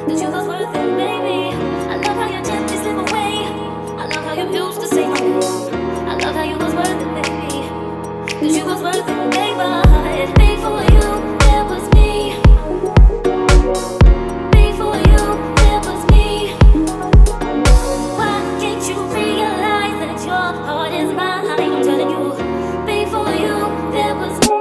that you was worth it, baby. I love how you gently slip away. I love how you used to say my name. I love how you was worth it, baby. That you was worth it, baby. Before you, there was me. Before you, there was me. Why can't you realize that your heart is mine? I'm telling you, before you, there was me.